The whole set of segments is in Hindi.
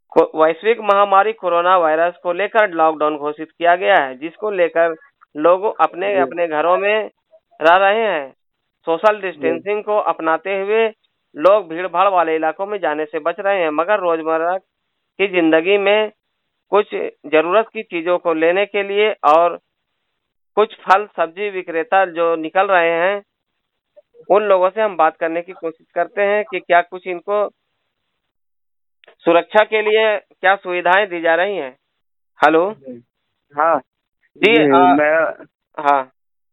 वैश्विक महामारी कोरोना वायरस को लेकर लॉकडाउन घोषित किया गया है, जिसको लेकर लोग अपने जी अपने घरों में रह रहे हैं। सोशल जी डिस्टेंसिंग को अपनाते हुए लोग भीड़ भाड़ वाले इलाकों में जाने से बच रहे हैं, मगर रोजमर्रा की जिंदगी में कुछ जरूरत की चीजों को लेने के लिए और कुछ फल सब्जी विक्रेता जो निकल रहे हैं, उन लोगों से हम बात करने की कोशिश करते हैं कि क्या कुछ इनको सुरक्षा के लिए क्या सुविधाएं दी जा रही हैं। हेलो। जी। हाँ जी। जी। मैं हाँ।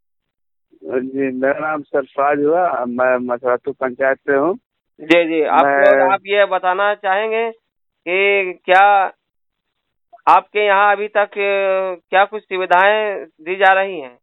जी, मेरा नाम सरफराज हुआ। मैं मथुरातू पंचायत से हूँ। जी जी, मैं आप ये बताना चाहेंगे कि क्या आपके यहाँ अभी तक क्या कुछ सुविधाएं दी जा रही हैं।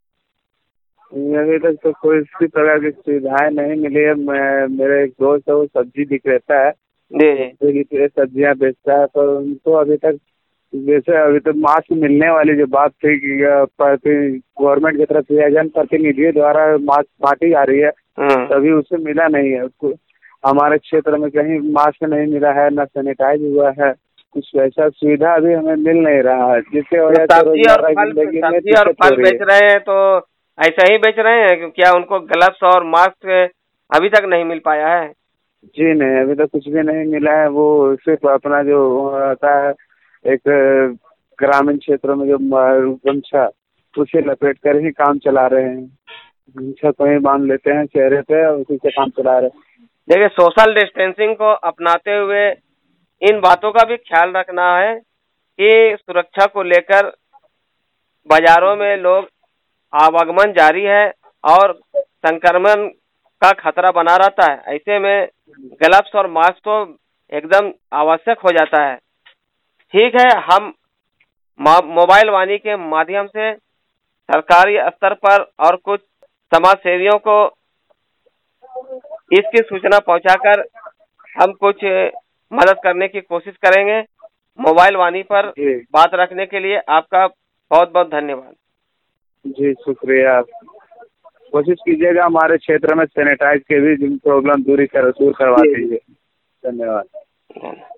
अभी तक तो कोई इसी प्रकार की सुविधाएं नहीं मिली है। मैं मेरे एक दोस्त है, वो सब्जी विक्रेता है, जी जी। सब्जियां बेचता है, पर उनको अभी तक जैसे अभी तक मास्क मिलने वाली जो बात थी कि गवर्नमेंट की तरफ से जन प्रतिनिधियों द्वारा मास्क बांटी जा रही है, तभी उसे मिला नहीं है। उसको हमारे क्षेत्र में कहीं मास्क नहीं मिला है, न सैनिटाइज हुआ है। कुछ वैसा सुविधा अभी हमें मिल नहीं रहा है, जिससे वजह से रोजमर्रा जिंदगी में सब्जी और दिक्कत हो फल रही बेच है। रहे हैं तो ऐसा ही बेच रहे हैं, क्या उनको ग्लव्स और मास्क अभी तक नहीं मिल पाया है। जी नहीं, अभी तक कुछ भी नहीं मिला है। वो सिर्फ अपना जो होता है एक ग्रामीण क्षेत्रों में जो गमछा, उसे लपेट कर ही काम चला रहे हैं। गमछा को ही बांध लेते हैं चेहरे पे और उसी से काम चला रहे हैं। देखिए, सोशल डिस्टेंसिंग को अपनाते हुए इन बातों का भी ख्याल रखना है कि सुरक्षा को लेकर बाजारों में लोग आवागमन जारी है और संक्रमण का खतरा बना रहता है। ऐसे में ग्लव्स और मास्क तो एकदम आवश्यक हो जाता है। ठीक है, हम मोबाइल वाणी के माध्यम से सरकारी स्तर पर और कुछ समाज सेवियों को इसकी सूचना पहुंचाकर हम कुछ मदद करने की कोशिश करेंगे। मोबाइल वाणी पर जी बात रखने के लिए आपका बहुत बहुत धन्यवाद। जी, शुक्रिया। कोशिश कीजिएगा हमारे क्षेत्र में सैनिटाइज के भी प्रॉब्लम दूर करवा दीजिए। धन्यवाद।